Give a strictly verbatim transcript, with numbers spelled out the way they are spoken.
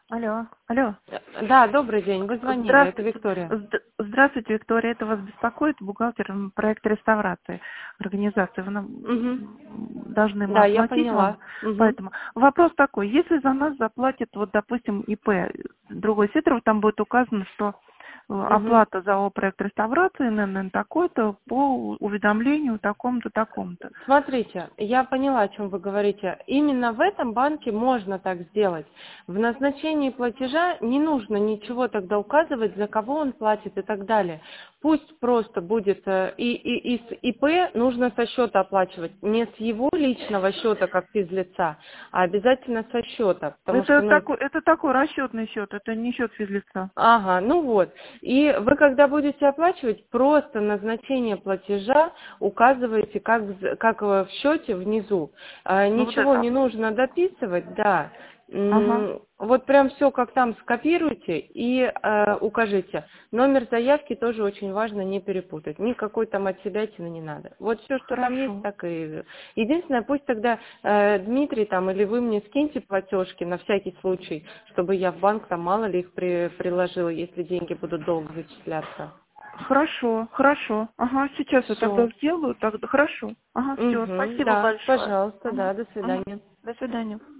Алло, алло. Да, добрый день. Вы звонили, это Здравствуйте. Виктория. Зд- Здравствуйте, Виктория. Это вас беспокоит бухгалтер м, проекта реставрации организации. Вы нам Угу. м, должны мы Да, я оплатить вам. поняла. Угу. Поэтому вопрос такой. Если за нас заплатит, вот, допустим, ИП, другой Сидоров, там будет указано, что э, Угу. оплата за ООО проект реставрации эн эн эн такой-то по уведомлению такому-то, такому-то. Смотрите, я поняла, о чем вы говорите. Именно в этом банке можно так сделать. В назначении платежа не нужно ничего тогда указывать, за кого он платит и так далее. Пусть просто будет э, и, и, и с ИП нужно со счета оплачивать, не с его личного счета как физлица, а обязательно со счета, потому что, Это ну, такой, это такой расчетный счет, это не счет физлица. ага, ну вот. И вы, когда будете оплачивать, просто назначение платежа указываете, как, в- как э, в счете внизу. А, Ну вот Ничего это. не нужно дописывать, да. Ага. М, Вот прям все, как там, скопируйте и э, укажите. Номер заявки тоже очень важно не перепутать. Никакой там от себя не надо. Вот все, что там есть, Хорошо. так и... Единственное, пусть тогда э, Дмитрий там или вы мне скиньте платежки на всякий случай, чтобы я в банк там мало ли их при, приложила, если деньги будут долго зачисляться. Хорошо, хорошо. Ага, сейчас я тогда Все. сделаю, тогда хорошо. Ага, все, Угу, спасибо да, большое. пожалуйста, Ага, да, до ага. свидания. До свидания.